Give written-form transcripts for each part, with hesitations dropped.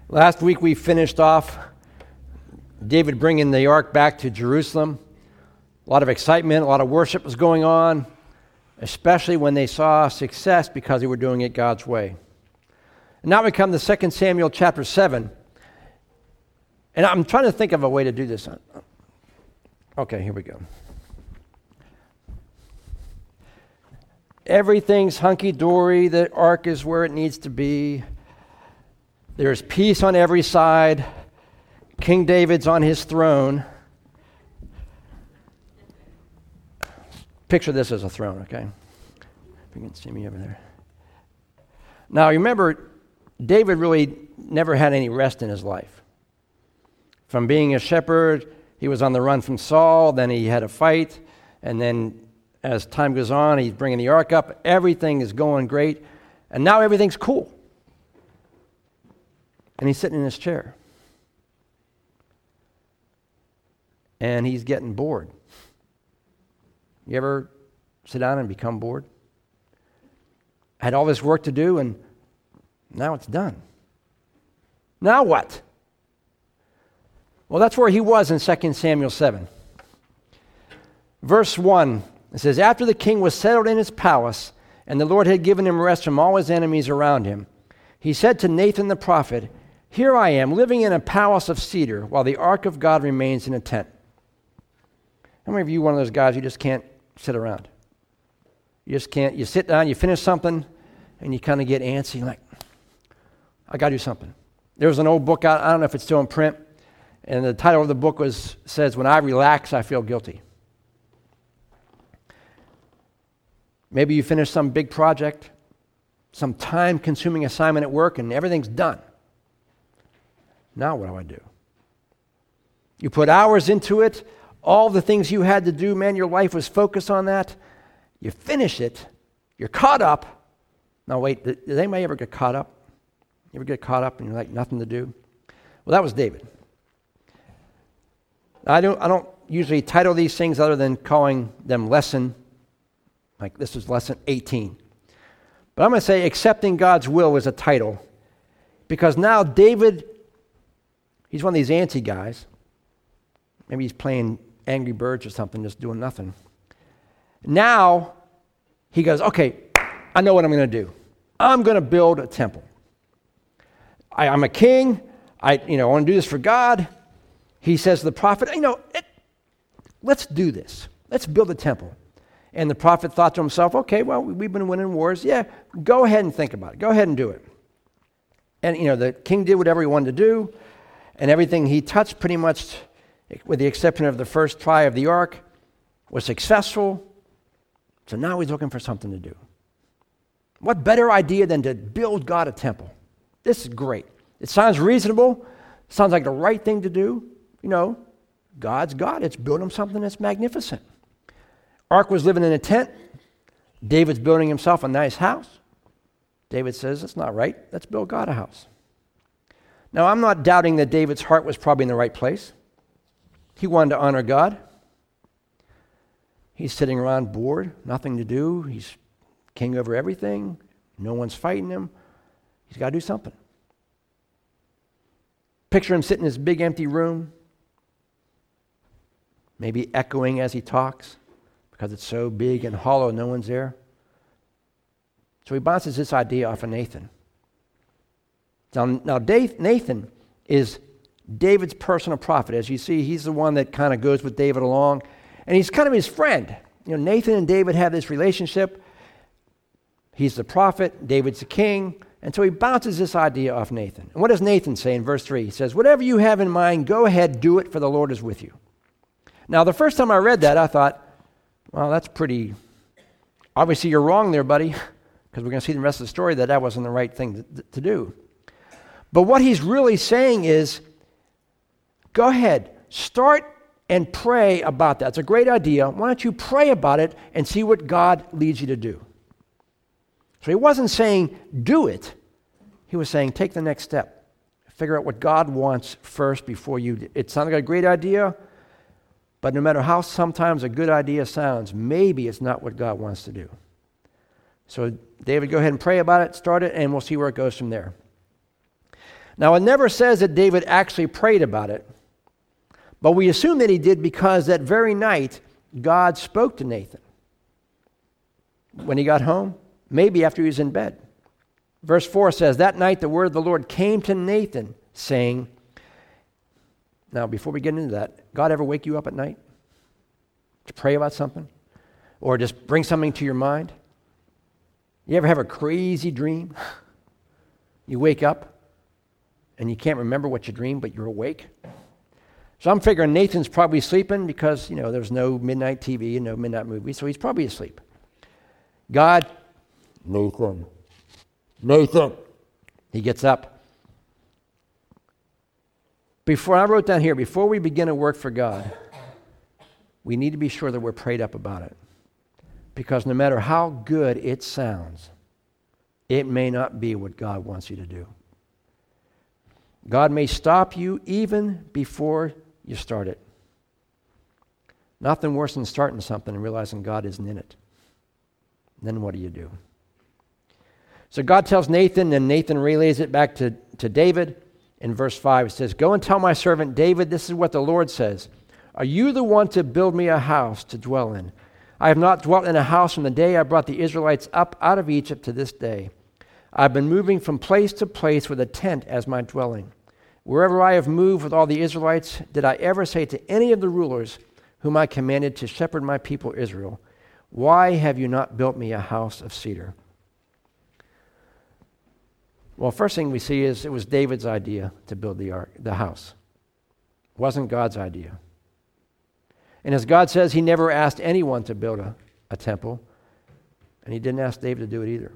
Last week we finished off David bringing the ark back to Jerusalem. A lot of excitement, a lot of worship was going on, especially when they saw success because they were doing it God's way. And now we come to 2 Samuel chapter 7. And I'm trying to think of a way to do this. Okay, here we go. Everything's hunky-dory. The ark is where it needs to be. There's peace on every side. King David's on his throne. Picture this as a throne, okay? If you can see me over there. Now, remember, David really never had any rest in his life. From being a shepherd, he was on the run from Saul, then he had a fight, and then as time goes on, he's bringing the ark up. Everything is going great, and now everything's cool. And he's sitting in his chair. And he's getting bored. You ever sit down and become bored? Had all this work to do, and now it's done. Now what? Well, that's where he was in 2 Samuel 7. Verse 1, it says, "After the king was settled in his palace, and the Lord had given him rest from all his enemies around him, he said to Nathan the prophet, 'Here I am, living in a palace of cedar, while the ark of God remains in a tent.'" How many of you are one of those guys who just can't sit around? You just can't. You sit down, you finish something, and you kind of get antsy, like, I got to do something. There was an old book out, I don't know if it's still in print, and the title of the book says, "When I relax, I feel guilty." Maybe you finish some big project, some time-consuming assignment at work, and everything's done. Now what do I do? You put hours into it, all the things you had to do, man, your life was focused on that. You finish it, you're caught up. Now wait, did anybody ever get caught up? You ever get caught up and you're like, nothing to do? Well, that was David. I don't usually title these things other than calling them lesson, like this is lesson 18. But I'm going to say accepting God's will is a title, because now David, he's one of these antsy guys. Maybe he's playing Angry Birds or something, just doing nothing. Now he goes, okay, I know what I'm going to do. I'm going to build a temple. I'm a king. I want to do this for God. He says to the prophet, let's do this. Let's build a temple. And the prophet thought to himself, okay, well, we've been winning wars. Yeah, go ahead and think about it. Go ahead and do it. And, the king did whatever he wanted to do, and everything he touched pretty much, with the exception of the first try of the ark, was successful. So now he's looking for something to do. What better idea than to build God a temple? This is great. It sounds reasonable. Sounds like the right thing to do. God's God. It's build him something that's magnificent. Ark was living in a tent. David's building himself a nice house. David says, that's not right. Let's build God a house. Now, I'm not doubting that David's heart was probably in the right place. He wanted to honor God. He's sitting around bored, nothing to do. He's king over everything. No one's fighting him. He's got to do something. Picture him sitting in this big empty room, maybe echoing as he talks because it's so big and hollow, no one's there. So he bounces this idea off of Nathan. Now Nathan is David's personal prophet. As you see, he's the one that kind of goes with David along, and he's kind of his friend. Nathan and David have this relationship. He's the prophet, David's the king, and so he bounces this idea off Nathan. And what does Nathan say in verse 3? He says, whatever you have in mind, go ahead, do it, for the Lord is with you. Now, the first time I read that, I thought, well, that's pretty, obviously you're wrong there, buddy, because we're going to see in the rest of the story that wasn't the right thing to do. But what he's really saying is, go ahead, start and pray about that. It's a great idea. Why don't you pray about it and see what God leads you to do? So he wasn't saying do it. He was saying take the next step. Figure out what God wants first before you. It sounded like a great idea, but no matter how sometimes a good idea sounds, maybe it's not what God wants to do. So David, go ahead and pray about it, start it, and we'll see where it goes from there. Now, it never says that David actually prayed about it, but we assume that he did because that very night, God spoke to Nathan. When he got home, maybe after he was in bed. Verse 4 says, that night the word of the Lord came to Nathan, saying, now before we get into that, God ever wake you up at night to pray about something? Or just bring something to your mind? You ever have a crazy dream? You wake up and you can't remember what you dreamed, but you're awake? So I'm figuring Nathan's probably sleeping because, there's no midnight TV and no midnight movie, so he's probably asleep. God, Nathan. He gets up. I wrote down here, before we begin to work for God, we need to be sure that we're prayed up about it. Because no matter how good it sounds, it may not be what God wants you to do. God may stop you even before you start it. Nothing worse than starting something and realizing God isn't in it. Then what do you do? So God tells Nathan, and Nathan relays it back to David. In verse 5, it says, go and tell my servant David, this is what the Lord says. Are you the one to build me a house to dwell in? I have not dwelt in a house from the day I brought the Israelites up out of Egypt to this day. I've been moving from place to place with a tent as my dwelling. Wherever I have moved with all the Israelites, did I ever say to any of the rulers whom I commanded to shepherd my people Israel, why have you not built me a house of cedar? Well, first thing we see is it was David's idea to build the house. It wasn't God's idea. And as God says, he never asked anyone to build a temple, and he didn't ask David to do it either.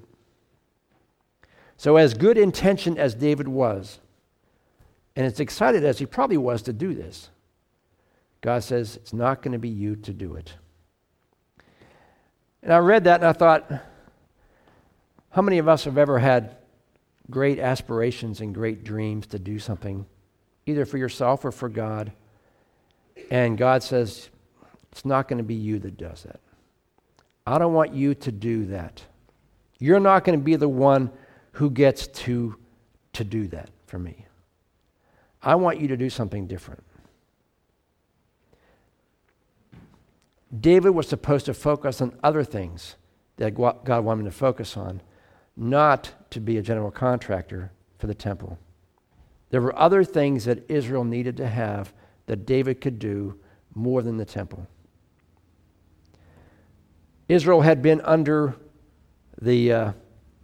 So as good intentioned as David was, and as excited as he probably was to do this, God says, it's not going to be you to do it. And I read that and I thought, how many of us have ever had great aspirations and great dreams to do something, either for yourself or for God, and God says, it's not going to be you that does that. I don't want you to do that. You're not going to be the one who gets to do that for me. I want you to do something different. David was supposed to focus on other things that God wanted him to focus on, not to be a general contractor for the temple. There were other things that Israel needed to have that David could do more than the temple. Israel had been under the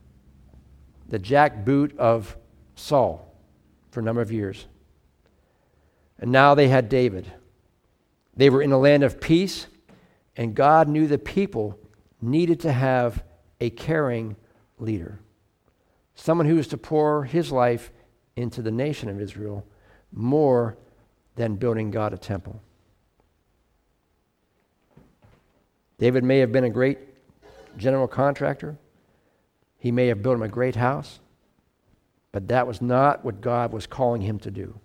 jackboot of Saul for a number of years. And now they had David. They were in a land of peace, and God knew the people needed to have a caring leader. Someone who was to pour his life into the nation of Israel more than building God a temple. David may have been a great general contractor. He may have built him a great house, but that was not what God was calling him to do.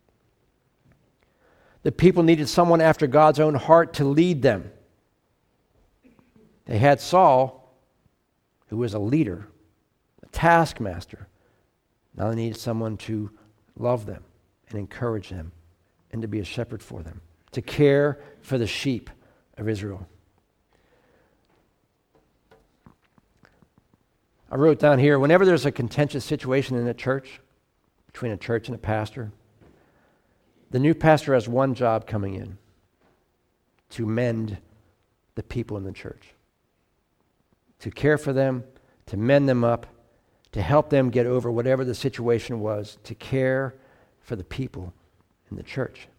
The people needed someone after God's own heart to lead them. They had Saul, who was a leader, a taskmaster. Now they needed someone to love them and encourage them and to be a shepherd for them, to care for the sheep of Israel. I wrote down here, whenever there's a contentious situation in a church, between a church and a pastor, the new pastor has one job coming in: to mend the people in the church, to care for them, to mend them up, to help them get over whatever the situation was, to care for the people in the church.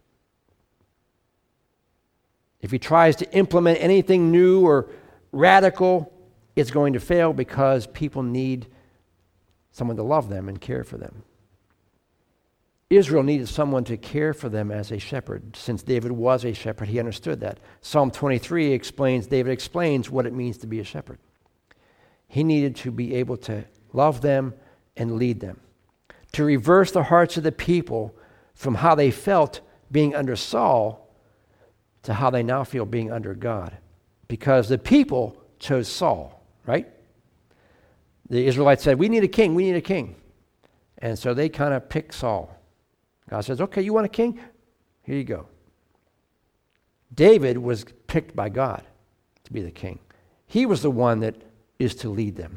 If he tries to implement anything new or radical, it's going to fail because people need someone to love them and care for them. Israel needed someone to care for them as a shepherd. Since David was a shepherd, he understood that. Psalm 23 David explains what it means to be a shepherd. He needed to be able to love them and lead them, to reverse the hearts of the people from how they felt being under Saul to how they now feel being under God. Because the people chose Saul, right? The Israelites said, we need a king, we need a king. And so they kind of pick Saul. God says, okay, you want a king? Here you go. David was picked by God to be the king. He was the one that is to lead them.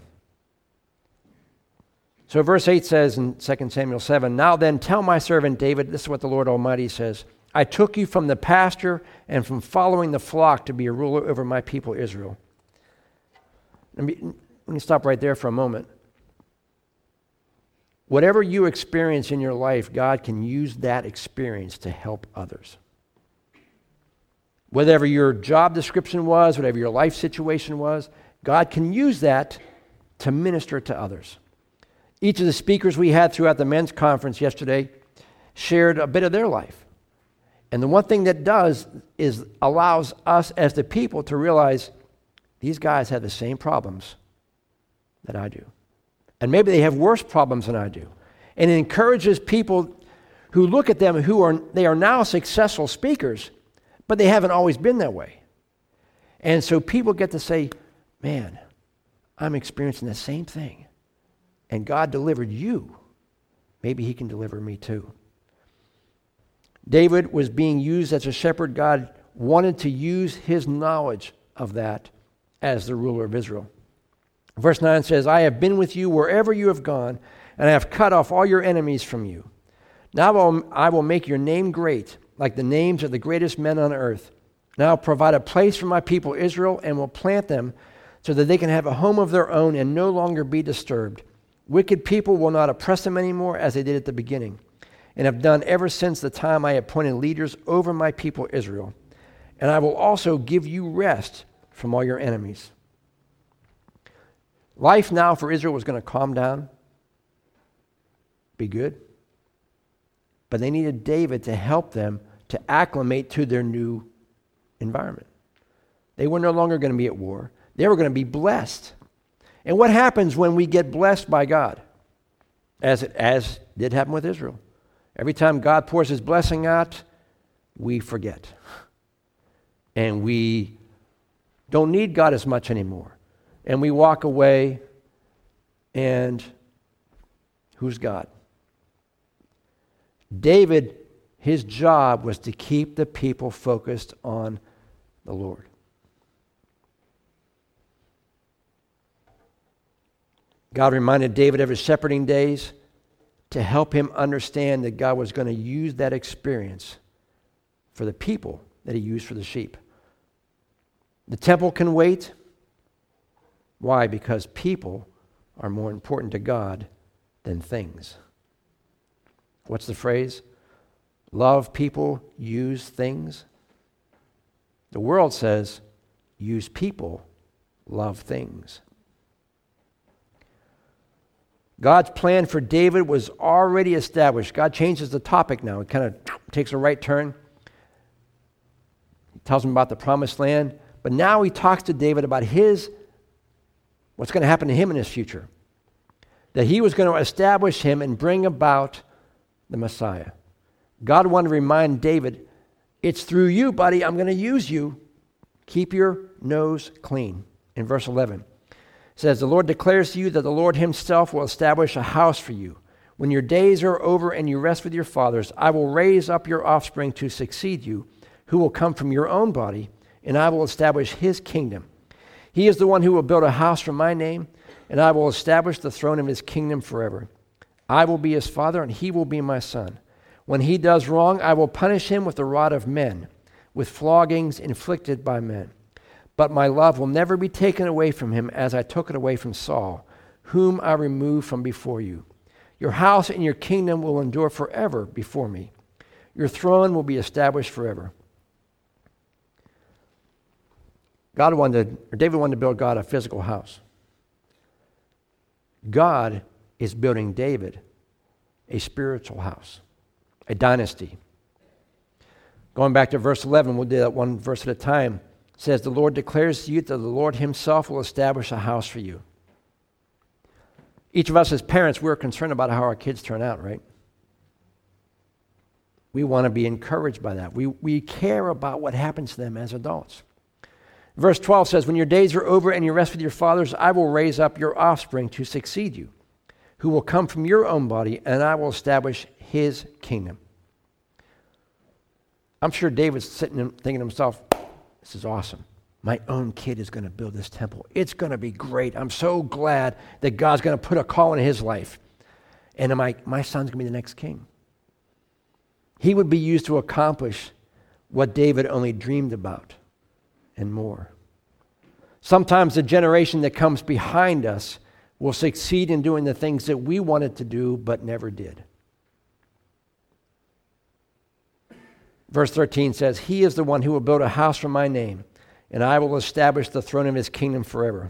So verse 8 says in 2 Samuel 7, now then tell my servant David, this is what the Lord Almighty says, I took you from the pasture and from following the flock to be a ruler over my people Israel. Let me stop right there for a moment. Whatever you experience in your life, God can use that experience to help others. Whatever your job description was, whatever your life situation was, God can use that to minister to others. Each of the speakers we had throughout the men's conference yesterday shared a bit of their life. And the one thing that does is allows us as the people to realize these guys have the same problems that I do. And maybe they have worse problems than I do. And it encourages people who look at them they are now successful speakers, but they haven't always been that way. And so people get to say, man, I'm experiencing the same thing. And God delivered you. Maybe he can deliver me too. David was being used as a shepherd. God wanted to use his knowledge of that as the ruler of Israel. Verse 9 says, I have been with you wherever you have gone, and I have cut off all your enemies from you. Now I will make your name great, like the names of the greatest men on earth. Now I'll provide a place for my people Israel, and will plant them so that they can have a home of their own and no longer be disturbed. Wicked people will not oppress them anymore as they did at the beginning, and have done ever since the time I appointed leaders over my people Israel. And I will also give you rest from all your enemies. Life now for Israel was going to calm down, be good. But they needed David to help them to acclimate to their new environment. They were no longer going to be at war. They were going to be blessed. And what happens when we get blessed by God? As did happen with Israel. Every time God pours his blessing out, we forget. And we don't need God as much anymore. And we walk away, and who's God? David, his job was to keep the people focused on the Lord. God reminded David of his shepherding days to help him understand that God was going to use that experience for the people that he used for the sheep. The temple can wait. Why? Because people are more important to God than things. What's the phrase? Love people, use things. The world says, use people, love things. God's plan for David was already established. God changes the topic now. It kind of takes a right turn. He tells him about the promised land. But now he talks to David about what's going to happen to him in his future. That he was going to establish him and bring about the Messiah. God wanted to remind David, it's through you, buddy, I'm going to use you. Keep your nose clean. In verse 11. It says, the Lord declares to you that the Lord himself will establish a house for you. When your days are over and you rest with your fathers, I will raise up your offspring to succeed you, who will come from your own body, and I will establish his kingdom. He is the one who will build a house for my name, and I will establish the throne of his kingdom forever. I will be his father, and he will be my son. When he does wrong, I will punish him with the rod of men, with floggings inflicted by men. But my love will never be taken away from him as I took it away from Saul, whom I removed from before you. Your house and your kingdom will endure forever before me. Your throne will be established forever. David wanted to build God a physical house. God is building David a spiritual house, a dynasty. Going back to verse 11, we'll do that one verse at a time. It says, the Lord declares to you that the Lord himself will establish a house for you. Each of us as parents, we're concerned about how our kids turn out, right? We want to be encouraged by that. We care about what happens to them as adults. Verse 12 says, when your days are over and you rest with your fathers, I will raise up your offspring to succeed you, who will come from your own body, and I will establish his kingdom. I'm sure David's sitting and thinking to himself, this is awesome. My own kid is going to build this temple. It's going to be great. I'm so glad that God's going to put a call in his life. And my son's going to be the next king. He would be used to accomplish what David only dreamed about and more. Sometimes the generation that comes behind us will succeed in doing the things that we wanted to do but never did. Verse 13 says, he is the one who will build a house for my name, and I will establish the throne of his kingdom forever.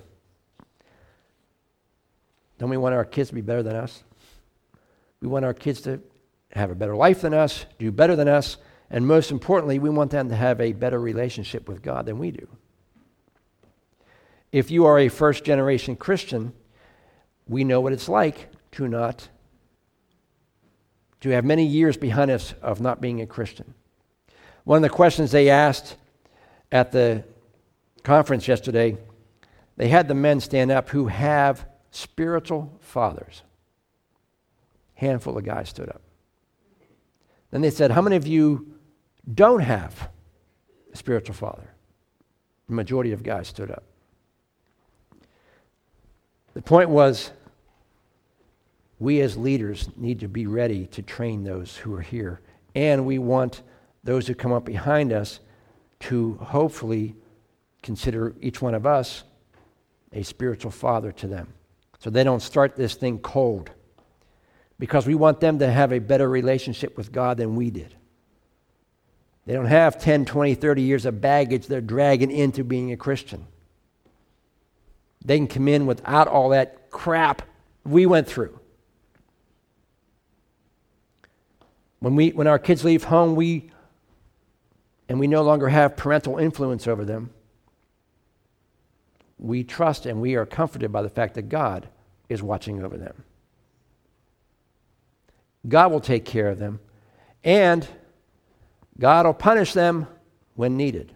Don't we want our kids to be better than us? We want our kids to have a better life than us, do better than us, and most importantly, we want them to have a better relationship with God than we do. If you are a first-generation Christian, we know what it's like to have many years behind us of not being a Christian. One of the questions they asked at the conference yesterday, they had the men stand up who have spiritual fathers. Handful of guys stood up. Then they said, how many of you don't have a spiritual father? The majority of guys stood up. The point was, we as leaders need to be ready to train those who are here. And we want those who come up behind us to hopefully consider each one of us a spiritual father to them. So they don't start this thing cold. Because we want them to have a better relationship with God than we did. They don't have 10, 20, 30 years of baggage they're dragging into being a Christian. They can come in without all that crap we went through. When our kids leave home, we no longer have parental influence over them, we trust and we are comforted by the fact that God is watching over them. God will take care of them, and God will punish them when needed.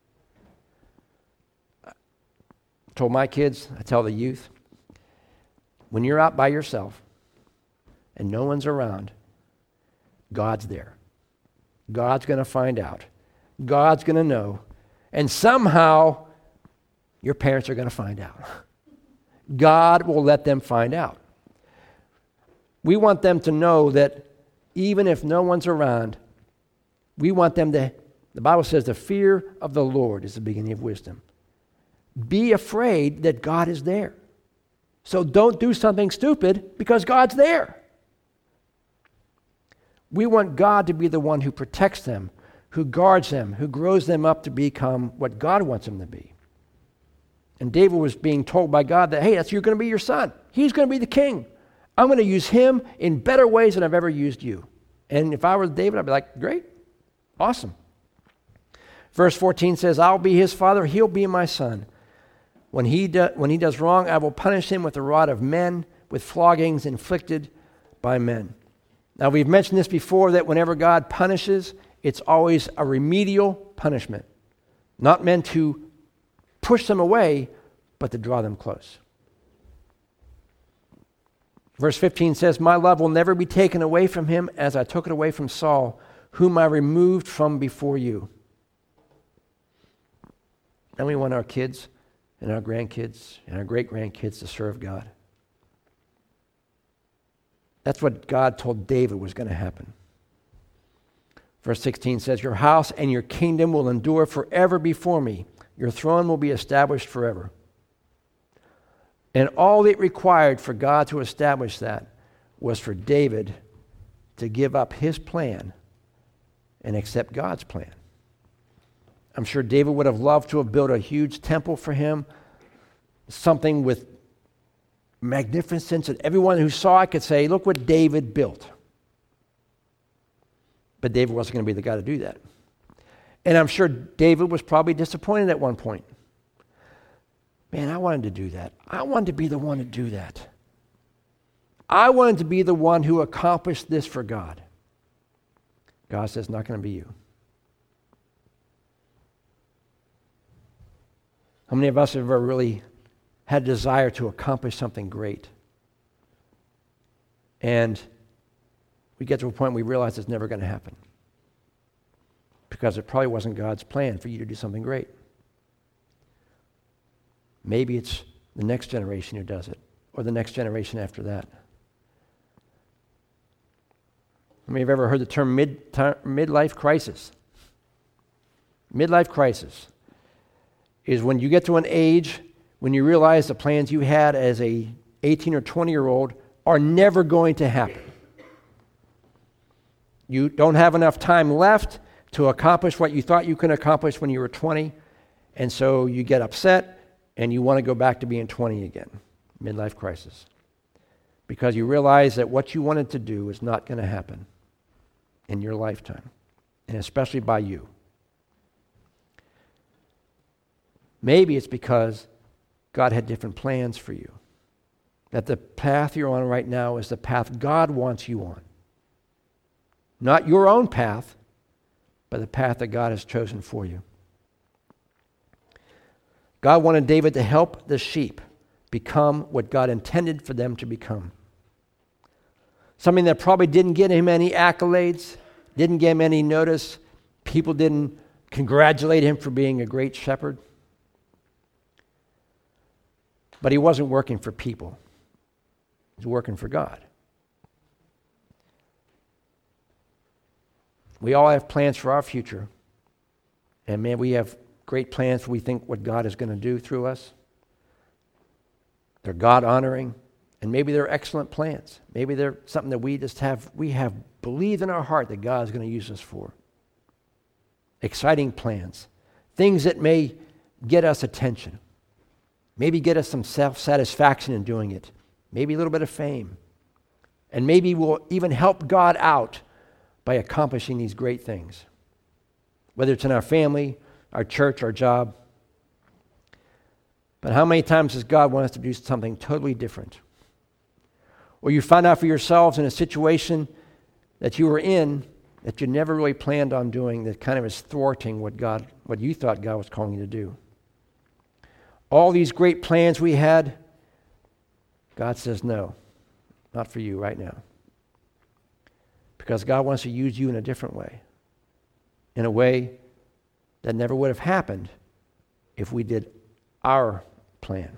I told my kids, I tell the youth, when you're out by yourself and no one's around, God's there. God's going to find out. God's going to know. And somehow, your parents are going to find out. God will let them find out. We want them to know that even if no one's around, we want them to, the Bible says the fear of the Lord is the beginning of wisdom. Be afraid that God is there. So don't do something stupid because God's there. We want God to be the one who protects them, who guards them, who grows them up to become what God wants them to be. And David was being told by God that, hey, you're going to be your son. He's going to be the king. I'm going to use him in better ways than I've ever used you. And if I were David, I'd be like, great, awesome. Verse 14 says, I'll be his father, he'll be my son. When he does wrong, I will punish him with the rod of men, with floggings inflicted by men. Now, we've mentioned this before, that whenever God punishes, it's always a remedial punishment. Not meant to push them away, but to draw them close. Verse 15 says, my love will never be taken away from him as I took it away from Saul, whom I removed from before you. And we want our kids and our grandkids and our great-grandkids to serve God. That's what God told David was going to happen. Verse 16 says, your house and your kingdom will endure forever before me. Your throne will be established forever. And all it required for God to establish that was for David to give up his plan and accept God's plan. I'm sure David would have loved to have built a huge temple for him, something with magnificence, and everyone who saw it could say, look what David built. But David wasn't going to be the guy to do that. And I'm sure David was probably disappointed at one point. Man, I wanted to do that. I wanted to be the one to do that. I wanted to be the one who accomplished this for God. God says, not going to be you. How many of us have ever really had a desire to accomplish something great? And we get to a point where we realize it's never going to happen because it probably wasn't God's plan for you to do something great. Maybe it's the next generation who does it, or the next generation after that. How many have ever heard the term midlife crisis? Midlife crisis is when you get to an age when you realize the plans you had as a 18 or 20-year-old are never going to happen. You don't have enough time left to accomplish what you thought you could accomplish when you were 20, and so you get upset and you want to go back to being 20 again. Midlife crisis. Because you realize that what you wanted to do is not going to happen in your lifetime, and especially by you. Maybe it's because God had different plans for you. That the path you're on right now is the path God wants you on. Not your own path, but the path that God has chosen for you. God wanted David to help the sheep become what God intended for them to become. Something that probably didn't get him any accolades, didn't get him any notice. People didn't congratulate him for being a great shepherd. But he wasn't working for people. He was working for God. We all have plans for our future. And man, we have great plans for we think what God is going to do through us. They're God-honoring. And maybe they're excellent plans. Maybe they're something that we have believed in our heart that God is going to use us for. Exciting plans. Things that may get us attention. Maybe get us some self-satisfaction in doing it. Maybe a little bit of fame. And maybe we'll even help God out by accomplishing these great things. Whether it's in our family, our church, our job. But how many times does God want us to do something totally different? Or you find out for yourselves in a situation that you were in that you never really planned on doing, that kind of is thwarting what you thought God was calling you to do. All these great plans we had, God says no, not for you right now. Because God wants to use you in a different way. In a way that never would have happened if we did our plan.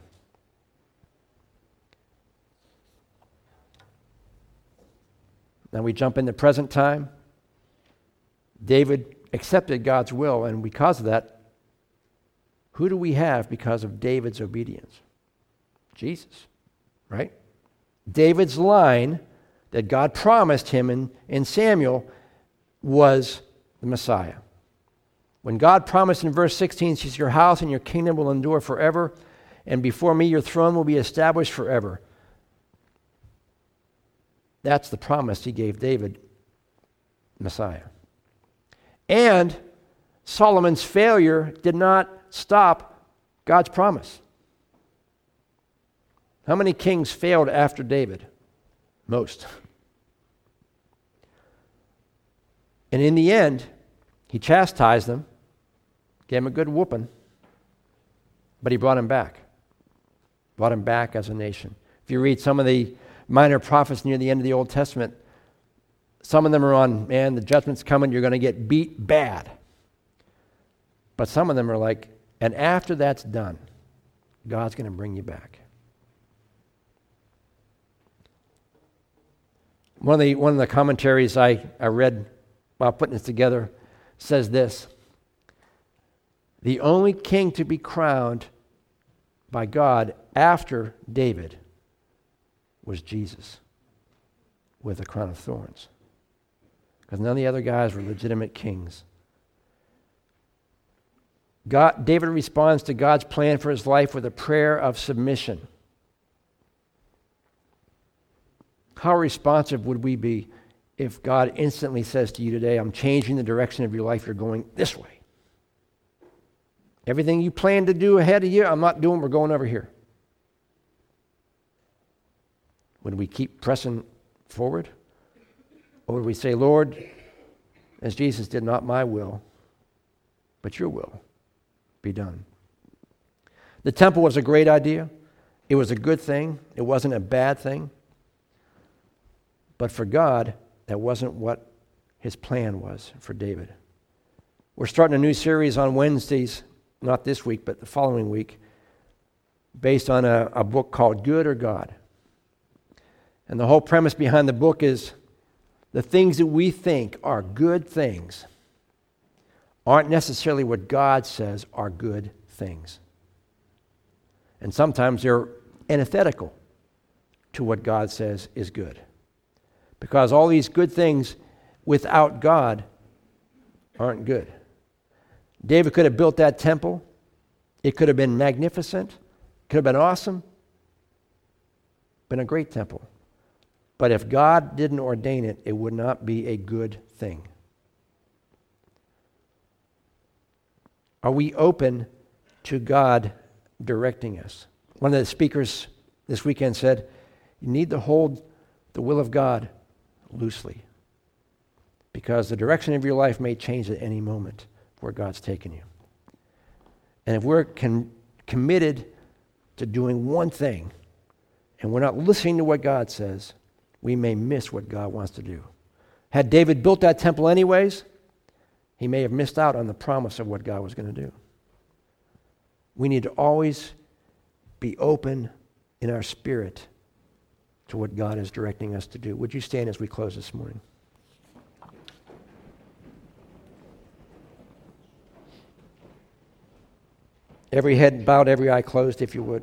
Now we jump into present time. David accepted God's will, and because of that, who do we have because of David's obedience? Jesus, right? David's line that God promised him in Samuel was the Messiah. When God promised in verse 16, he says, your house and your kingdom will endure forever, and before me your throne will be established forever. That's the promise he gave David, Messiah. And Solomon's failure did not stop God's promise. How many kings failed after David? Most. And in the end, he chastised them, gave him a good whooping, but he brought him back. Brought him back as a nation. If you read some of the minor prophets near the end of the Old Testament, some of them are on, man, the judgment's coming, you're going to get beat bad. But some of them are like, and after that's done, God's going to bring you back. One of the commentaries I read while putting this together says this: the only king to be crowned by God after David was Jesus with a crown of thorns. Because none of the other guys were legitimate kings. David responds to God's plan for his life with a prayer of submission. How responsive would we be if God instantly says to you today, I'm changing the direction of your life, you're going this way. Everything you plan to do ahead of you, I'm not doing, we're going over here. Would we keep pressing forward? Or would we say, Lord, as Jesus did, not my will, but your will be done? The temple was a great idea. It was a good thing. It wasn't a bad thing. But for God, that wasn't what his plan was for David. We're starting a new series on Wednesdays, not this week, but the following week, based on a book called Good or God. And the whole premise behind the book is the things that we think are good things aren't necessarily what God says are good things. And sometimes they're antithetical to what God says is good. Because all these good things without God aren't good. David could have built that temple. It could have been magnificent. Could have been awesome. Been a great temple. But if God didn't ordain it, it would not be a good thing. Are we open to God directing us? One of the speakers this weekend said, you need to hold the will of God loosely, because the direction of your life may change at any moment where God's taken you. And if we're committed to doing one thing and we're not listening to what God says, we may miss what God wants to do. Had David built that temple anyways, he may have missed out on the promise of what God was going to do. We need to always be open in our spirit to what God is directing us to do. Would you stand as we close this morning? Every head bowed, every eye closed, if you would.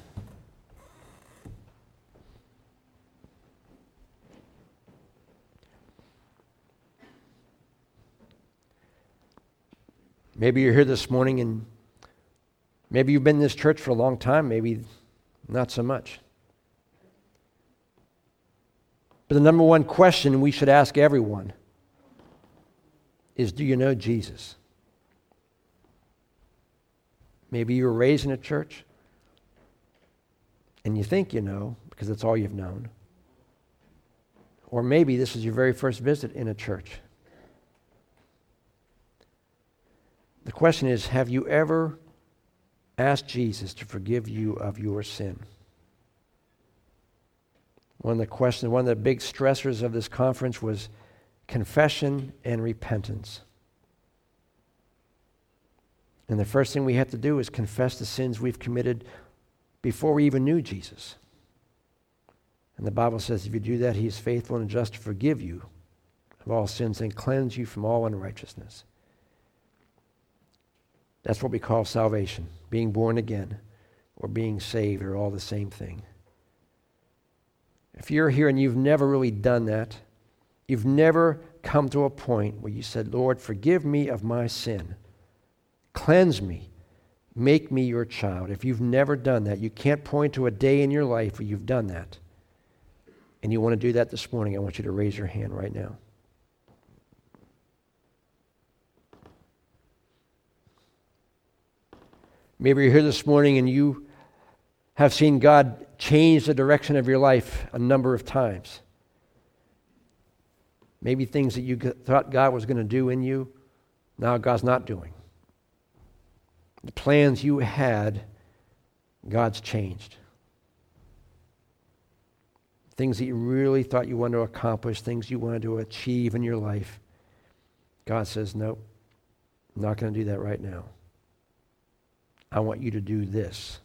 Maybe you're here this morning and maybe you've been in this church for a long time, maybe not so much. But the number one question we should ask everyone is, do you know Jesus? Maybe you were raised in a church and you think you know because that's all you've known. Or maybe this is your very first visit in a church. The question is, have you ever asked Jesus to forgive you of your sin? One of the big stressors of this conference was confession and repentance. And the first thing we have to do is confess the sins we've committed before we even knew Jesus. And the Bible says if you do that, he is faithful and just to forgive you of all sins and cleanse you from all unrighteousness. That's what we call salvation. Being born again or being saved are all the same thing. If you're here and you've never really done that, you've never come to a point where you said, Lord, forgive me of my sin. Cleanse me. Make me your child. If you've never done that, you can't point to a day in your life where you've done that. And you want to do that this morning, I want you to raise your hand right now. Maybe you're here this morning and you have seen God change the direction of your life a number of times. Maybe things that you thought God was going to do in you, now God's not doing. The plans you had, God's changed. Things that you really thought you wanted to accomplish, things you wanted to achieve in your life, God says, nope, I'm not going to do that right now. I want you to do this.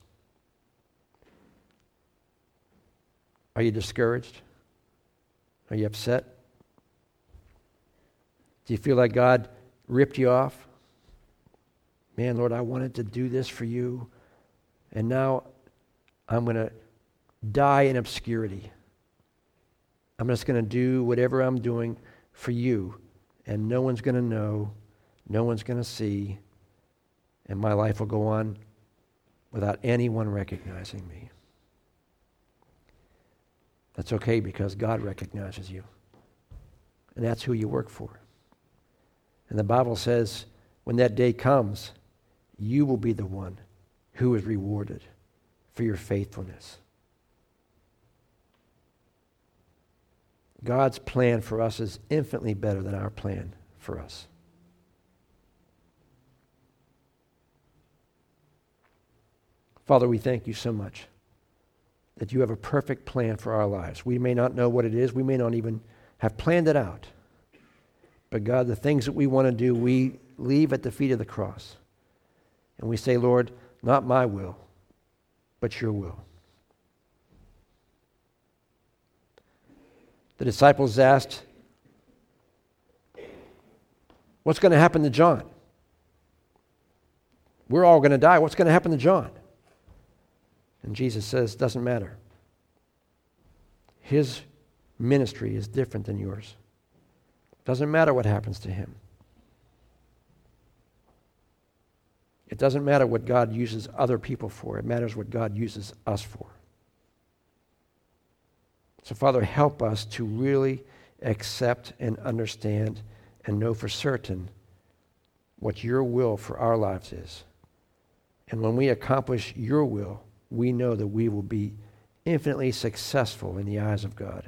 Are you discouraged? Are you upset? Do you feel like God ripped you off? Man, Lord, I wanted to do this for you, and now I'm going to die in obscurity. I'm just going to do whatever I'm doing for you, and no one's going to know, no one's going to see, and my life will go on without anyone recognizing me. That's okay because God recognizes you. And that's who you work for. And the Bible says when that day comes, you will be the one who is rewarded for your faithfulness. God's plan for us is infinitely better than our plan for us. Father, we thank you so much that you have a perfect plan for our lives. We may not know what it is. We may not even have planned it out. But God, the things that we want to do, we leave at the feet of the cross. And we say, Lord, not my will, but your will. The disciples asked, what's going to happen to John? We're all going to die. What's going to happen to John? And Jesus says, doesn't matter. His ministry is different than yours. Doesn't matter what happens to him. It doesn't matter what God uses other people for. It matters what God uses us for. So, Father, help us to really accept and understand and know for certain what your will for our lives is. And when we accomplish your will, we know that we will be infinitely successful in the eyes of God.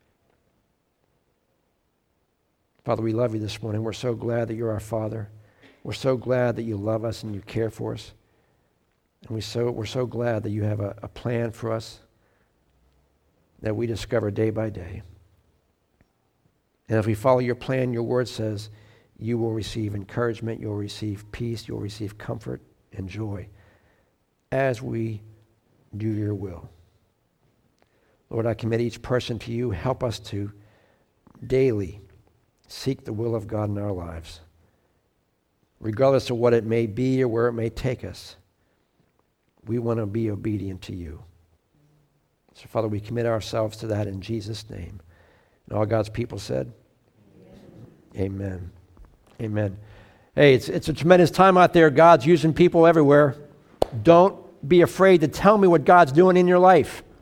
Father, we love you this morning. We're so glad that you're our Father. We're so glad that you love us and you care for us. And we're so glad that you have a plan for us that we discover day by day. And as we follow your plan, your word says you will receive encouragement, you'll receive peace, you'll receive comfort and joy as we do your will. Lord, I commit each person to you. Help us to daily seek the will of God in our lives, regardless of what it may be or where it may take us. We want to be obedient to you. So, Father, we commit ourselves to that in Jesus' name. And all God's people said, Amen. Amen. Hey, it's a tremendous time out there. God's using people everywhere. Don't be afraid to tell me what God's doing in your life.